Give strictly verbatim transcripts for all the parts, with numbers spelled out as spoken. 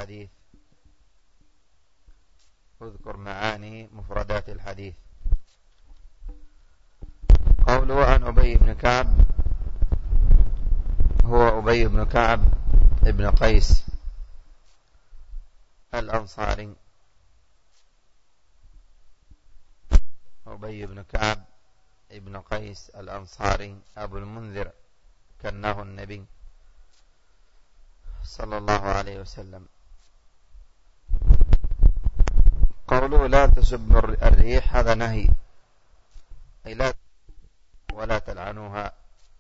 الحديث. اذكر معاني مفردات الحديث. قوله عن أبي بن كعب، هو أبي بن كعب ابن قيس الأنصاري. أبي بن كعب ابن قيس الأنصاري أبو المنذر، كناه النبي صلى الله عليه وسلم. قوله لا تسب الريح، هذا نهي، أي لا ولا تلعنوها.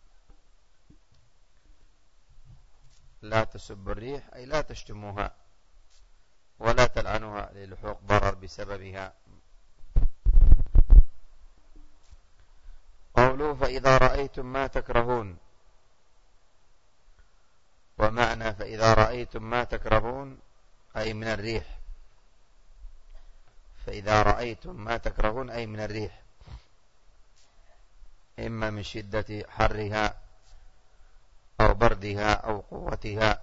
لا تسب الريح أي لا تشتموها ولا تلعنوها للحوق ضرر بسببها. قوله فإذا رأيتم ما تكرهون، ومعنى فإذا رأيتم ما تكرهون أي من الريح. فإذا رأيتم ما تكرهون أي من الريح، إما من شدة حرها أو بردها أو قوتها.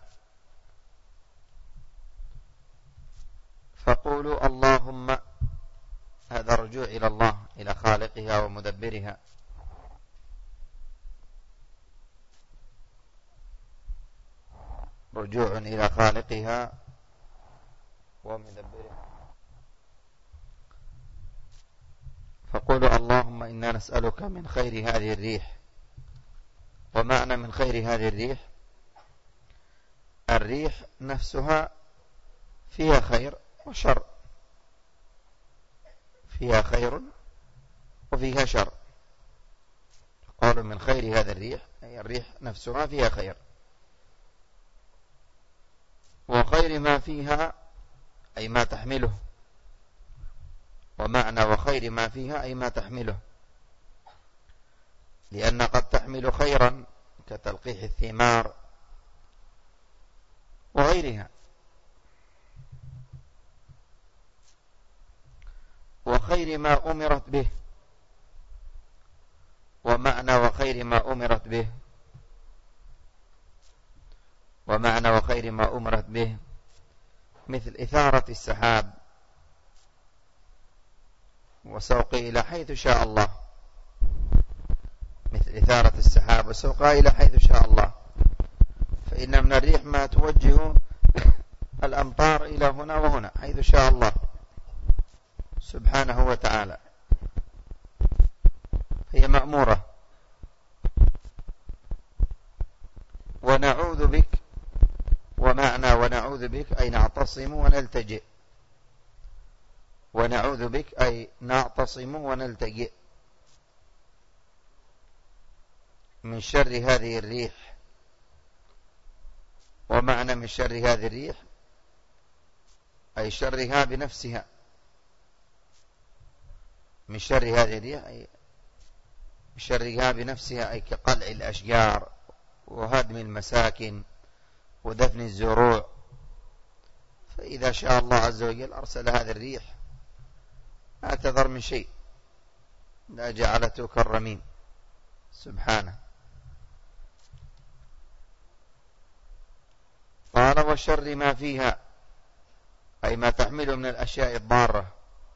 فقولوا اللهم، هذا رجوع إلى الله، إلى خالقها ومدبرها. رجوع إلى خالقها ومدبرها. فقولوا اللهم إنا نسألك من خير هذه الريح. ومعنى من خير هذه الريح، الريح نفسها فيها خير وشر، فيها خير وفيها شر. قالوا من خير هذا الريح أي الريح نفسها فيها خير، وخير ما فيها أي ما تحمله. ومعنى وخير ما فيها أي ما تحمله، لأن قد تحمل خيرا كتلقيح الثمار وغيرها. وخير ما أمرت به، ومعنى وخير ما أمرت به، ومعنى وخير ما أمرت به مثل إثارة السحاب وسوقه إلى حيث شاء الله، مثل إثارة السحاب وسوقها إلى حيث شاء الله. فإن من الريح ما توجه الأمطار إلى هنا وهنا حيث شاء الله سبحانه وتعالى، هي مأمورة. ونعوذ بك، ومعنى ونعوذ بك أي نعتصم ونلتجئ. ونعوذ بك أي نعتصم ونلتجئ من شر هذه الريح. ومعنى من شر هذه الريح أي شرها بنفسها. من شر هذه الريح أي شرها بنفسها، أي كقلع الأشجار وهدم المساكن ودفن الزروع. فإذا شاء الله عز وجل أرسل هذه الريح ما تذر من شيء، لا جعلته كالرميم سبحانه. قال وشر ما فيها أي ما تحمله من الأشياء الضارة،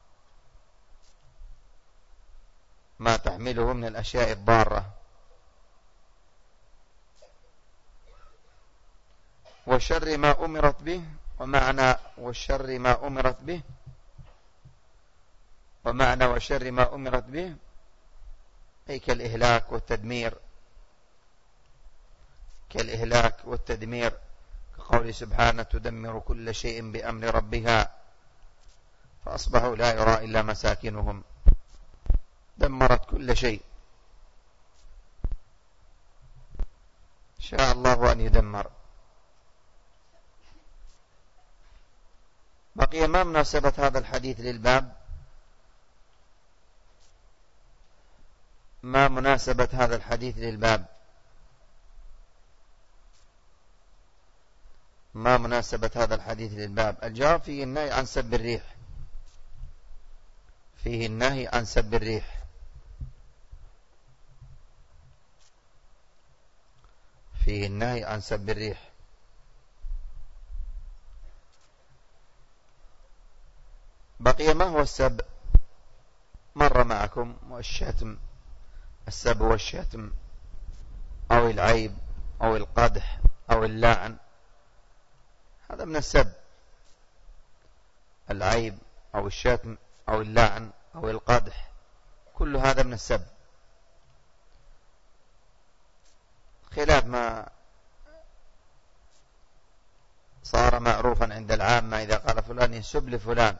ما تحمله من الأشياء الضارة. وشر ما أمرت به، ومعنى وشر ما أمرت به، ومعنى وشر ما أمرت به أي كالإهلاك والتدمير، كالإهلاك والتدمير، كقول سبحانه تدمر كل شيء بأمر ربها فأصبحوا لا يرى إلا مساكنهم. دمرت كل شيء، شاء الله أن يدمر. بقي ما مناسبة هذا الحديث للباب؟ ما مناسبة هذا الحديث للباب؟ ما مناسبة هذا الحديث للباب؟ الجواب فيه النهي عن سب الريح، فيه النهي عن سب الريح. فيه النهي عن سب الريح. بقي ما هو السب؟ مر معكم والشتم، السب والشتم أو العيب أو القدح أو اللعن، هذا من السب. العيب أو الشتم أو اللعن أو القدح، كل هذا من السب، خلاف ما صار معروفا عند العامة إذا قال فلان يسب لفلان،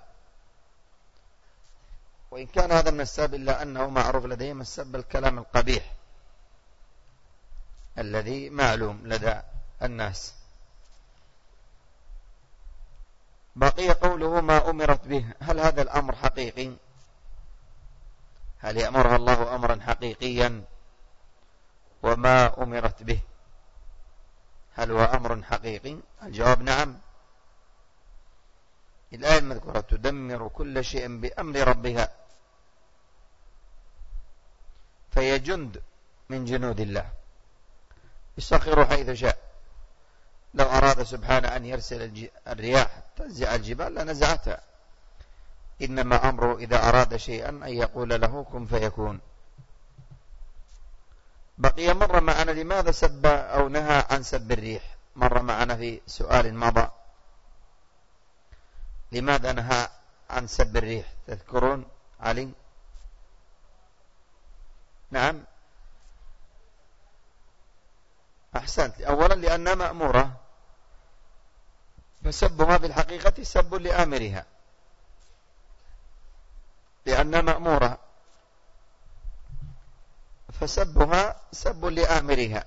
وإن كان هذا من السب إلا أنه معروف لديهم السب الكلام القبيح الذي معلوم لدى الناس. بقي قوله ما أمرت به، هل هذا الأمر حقيقي؟ هل يأمرها الله أمرا حقيقيا؟ وما أمرت به هل هو أمر حقيقي؟ الجواب نعم. الآية المذكورة تدمر كل شيء بأمر ربها، فهي جند من جنود الله يسخر حيث شاء. لو أراد سبحانه أن يرسل الرياح تنزع الجبال لنزعتها، إنما أمره إذا أراد شيئا أن يقول له كن فيكون. بقي مر معنا لماذا سب أو نهى عن سب الريح، مر معنا في سؤال مضى، لماذا نهى عن سب الريح؟ تذكرون علي؟ نعم أحسنت. أولا لأنها مأمورة، فسبها في الحقيقة سب لآمرها، لأنها مأمورة فسبها سب لآمرها.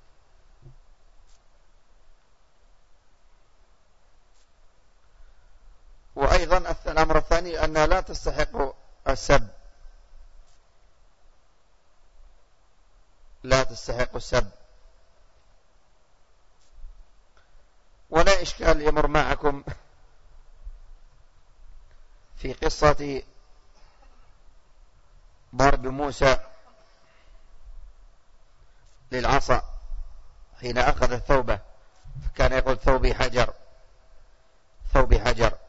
وأيضا الأمر الثاني أنها لا تستحق السب، لا تستحق السب. ولا إشكال يمر معكم في قصة ضرب موسى للعصا حين أخذ الثوبة، فكان يقول ثوبي حجر ثوبي حجر.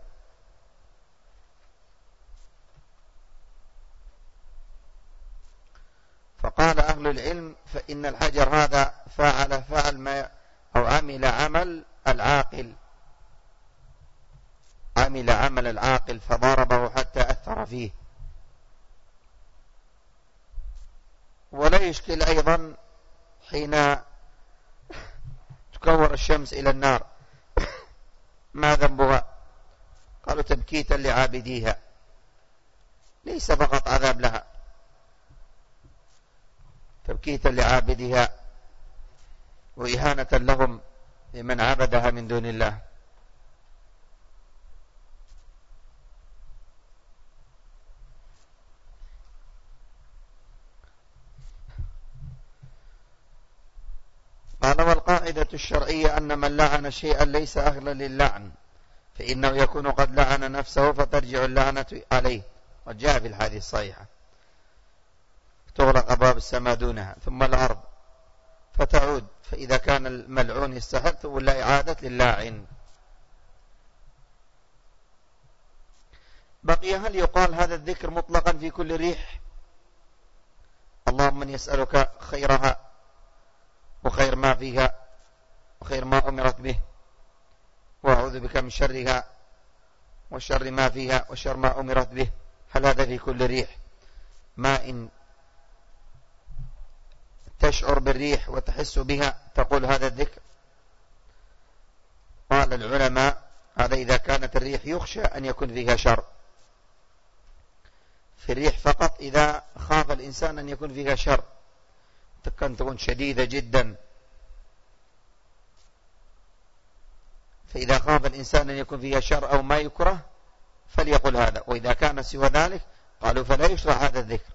فقال أهل العلم فإن الحجر هذا فعل فعل ما أو عمل عمل العاقل، عمل عمل العاقل فضربه حتى أثر فيه. ولا يشكل أيضا حين تكور الشمس إلى النار ما ذنبها؟ قالوا تبكيتا لعابديها، ليس فقط عذاب لها، تبكيتا لعابدها وإهانة لهم لمن عبدها من دون الله. قال والقاعدة الشرعية أن من لعن شيئا ليس أهلا للعن فإنه يكون قد لعن نفسه فترجع اللعنة عليه، وجاء في الحديث الصحيحة تغلق أبواب السماء دونها ثم الأرض فتعود، فإذا كان الملعون يستحق ولا إعادة للاعن. بقي هل يقال هذا الذكر مطلقا في كل ريح؟ اللهم من يسألك خيرها وخير ما فيها وخير ما أمرت به، وأعوذ بك من شرها وشر ما فيها وشر ما أمرت به، هل هذا في كل ريح؟ ما إن تشعر بالريح وتحس بها تقول هذا الذكر؟ قال العلماء هذا إذا كانت الريح يخشى أن يكون فيها شر، في الريح فقط إذا خاف الإنسان أن يكون فيها شر، كان تكون شديدة جدا، فإذا خاف الإنسان أن يكون فيها شر أو ما يكره فليقل هذا. وإذا كان سوى ذلك قالوا فلا يشرع هذا الذكر.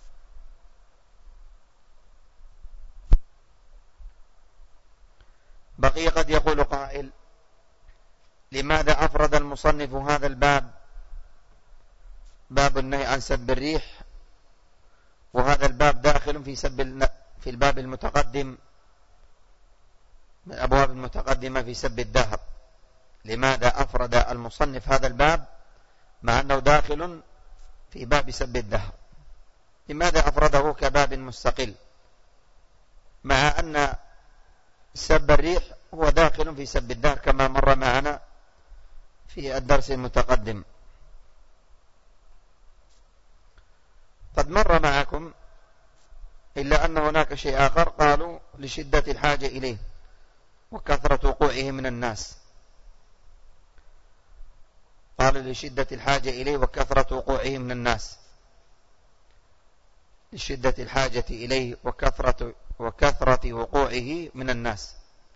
بقي قد يقول قائل لماذا أفرد المصنف هذا الباب، باب النهي عن سب الريح، وهذا الباب داخل في سب في الباب المتقدم من الأبواب المتقدمة في سب الدهر؟ لماذا أفرد المصنف هذا الباب مع أنه داخل في باب سب الدهر. لماذا أفرده كباب مستقل مع أن سب الريح هو داخل في سب الدهر كما مر معنا في الدرس المتقدم؟ قد مر معكم، إلا أن هناك شيء آخر قالوا لشدة الحاجة إليه وكثرة وقوعه من الناس. قالوا لشدة الحاجة إليه وكثرة وقوعه من الناس، لشدة الحاجة إليه وكثرة وكثرة وقوعه من الناس،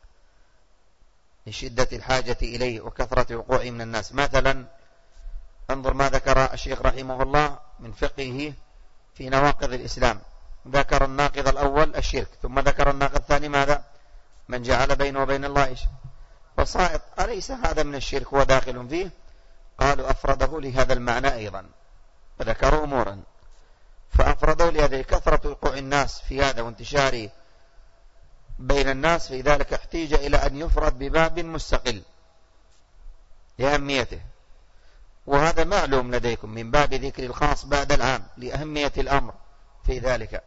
لشدة الحاجة إليه وكثرة وقوعه من الناس. مثلا انظر ما ذكر الشيخ رحمه الله من فقهه في نواقض الإسلام. ذكر الناقض الأول الشرك، ثم ذكر الناقض الثاني ماذا؟ من جعل بينه وبين الله وسائط. أليس هذا من الشرك وداخل فيه؟ قالوا أفرده لهذا المعنى أيضا، فذكروا أمورا فأفردوا لهذه كثرة وقوع الناس في هذا وانتشاره بين الناس، في ذلك احتيج إلى أن يفرد بباب مستقل لأهميته. وهذا معلوم لديكم من باب ذكر الخاص بعد العام لأهمية الأمر في ذلك.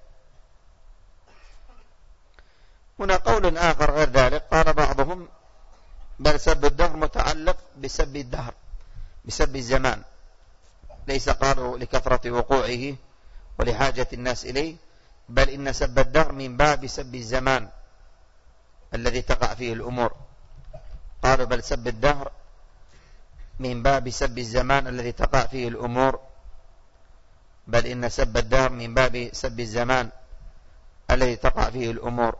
هنا قول آخر غير ذلك، قال بعضهم بل سب الدهر متعلق بسب الدهر بسب الزمان، ليس قالوا لكثرة وقوعه ولحاجة الناس إليه، بل إن سب الدهر من باب سب الزمان الذي تقع فيه الأمور. قالوا بل سب الدهر من باب سب الزمان الذي تقع فيه الأمور، بل إن سب الدهر من باب سب الزمان الذي تقع فيه الأمور.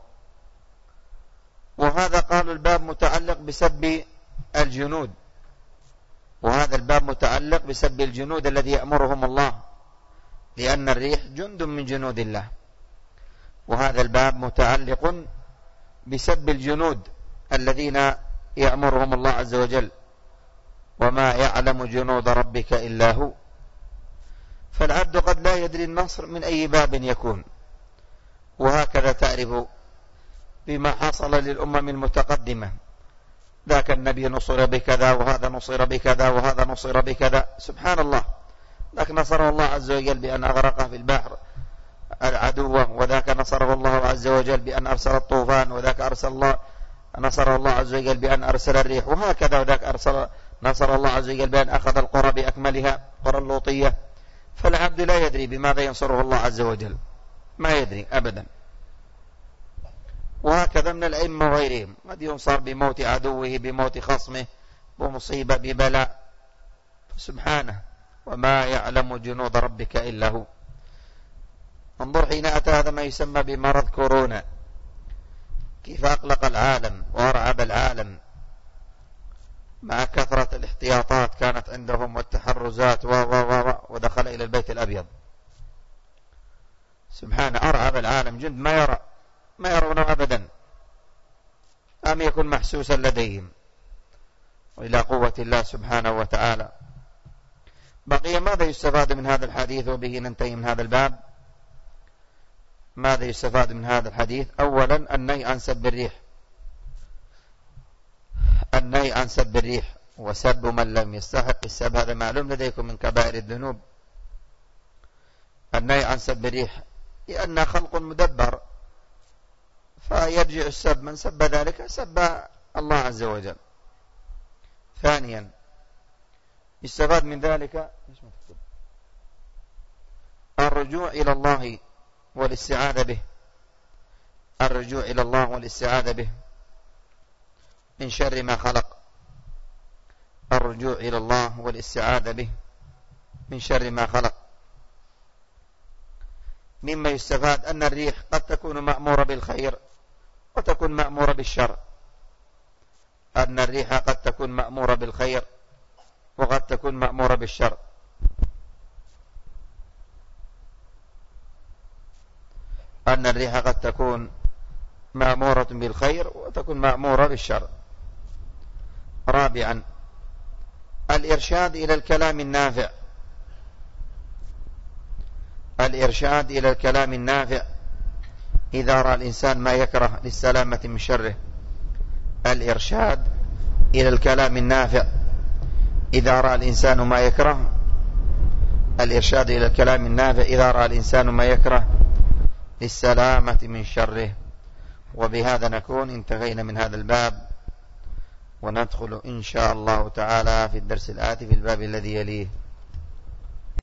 وهذا قالوا الباب متعلق بسب الجنود، وهذا الباب متعلق بسب الجنود الذي يأمرهم الله، لأن الريح جند من جنود الله. وهذا الباب متعلق بسب الجنود الذين يأمرهم الله عز وجل، وما يعلم جنود ربك إلا هو. فالعبد قد لا يدري النصر من أي باب يكون. وهكذا تعرف بما حصل للأمم المتقدمة، ذاك النبي نصر بكذا، وهذا نصر بكذا، وهذا نصر بكذا، سبحان الله. ذاك نصره الله عز وجل بأن أغرقه في البحر العدو، وذاك نصره الله عز وجل بأن أرسل الطوفان، وذاك أرسل الله نصره الله عز وجل بأن أرسل الريح، وهكذا وذاك أرسل نصر الله عز وجل بأن أخذ القرى بأكملها، قرى اللوطية. فالعبد لا يدري بماذا ينصره الله عز وجل، ما يدري أبدا. وهكذا من الأئمة وغيرهم، قد ينصر بموت عدوه، بموت خصمه، بمصيبة، ببلاء، سبحانه. وما يعلم جنود ربك إلا هو. انظر حين أتى هذا ما يسمى بمرض كورونا، كيف أقلق العالم وأرعب العالم مع كثرة الاحتياطات كانت عندهم والتحرزات و و و ودخل إلى البيت الأبيض، سبحانه. أرعب العالم، جند ما يرى ما يرونه أبدا، أم يكن محسوسا لديهم. وإلى قوة الله سبحانه وتعالى. بقي ماذا يستفاد من هذا الحديث، وبه ننتهي من هذا الباب. ماذا يستفاد من هذا الحديث؟ أولا النهي عن سب الريح، النهي عن سب الريح وسب من لم يستحق السب، هذا معلوم لديكم من كبائر الذنوب. النهي عن سب الريح لأنها خلق مدبر، فيرجع السب من سب ذلك سب الله عز وجل. ثانيا يستفاد من ذلك الرجوع إلى الله والاستعاذة به، الرجوع إلى الله والاستعاذة به من شر ما خلق، الرجوع إلى الله والاستعاذة به من شر ما خلق. مما يستفاد أن الريح قد تكون مأمورة بالخير وتكون مأمورة بالشر، أن الريح قد تكون مأمورة بالخير وقد تكون مأمورة بالشر. أن الريح قد تكون مأمورة بالخير وتكون مأمورة بالشر. رابعا الإرشاد إلى الكلام النافع، الإرشاد إلى الكلام النافع إذا رأى الإنسان ما يكره للسلامة من شره. الإرشاد إلى الكلام النافع إذا رأى الإنسان ما يكره الإرشاد إلى الكلام النافع إذا رأى الإنسان ما يكره للسلامة من شره. وبهذا نكون انتهينا من هذا الباب، وندخل إن شاء الله تعالى في الدرس الآتي في الباب الذي يليه.